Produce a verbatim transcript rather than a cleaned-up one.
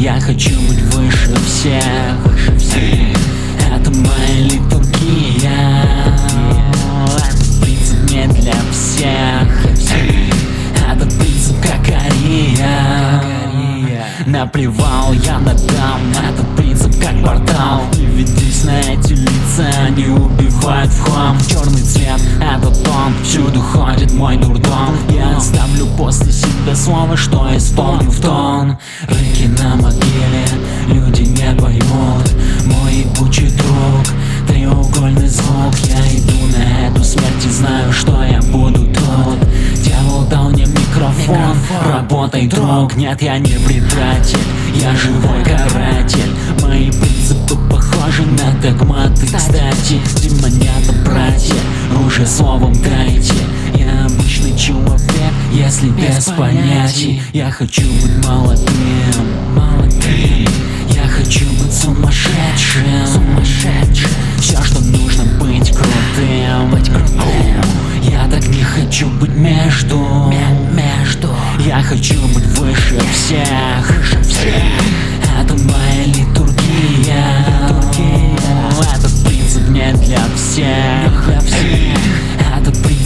Я хочу быть выше всех, выше всех. Это моя литургия. Этот принцип не для всех. Этот принцип как Ария. Наплевал я на дам, этот принцип как портал. Не ведись на эти лица, они убивают в хлам. Черный цвет — это тон, всюду ходит мой дурдом. Я оставлю после себя слово, что исполню в тон. Рыки на могиле, люди не поймут. Мой ебучий друг, треугольный звук. Я иду на эту смерть и знаю, что я буду тут. Дьявол дал мне микрофон, работай, друг. Нет, я не предатель, я живой каратель. Мои принципы похожи на догматы. Кстати, демонята братья, уже словом дайте. Я обычный человек, если без понятий. Я хочу быть молодым, молодым. Я хочу быть сумасшедшим, сумасшедшим. Все, что нужно, быть крутым, быть крутым. Я так не хочу быть между, между. Я хочу быть выше всех, выше всех. Это моя литургия, литургия. Этот принцип не для всех, не для всех. Этот принцип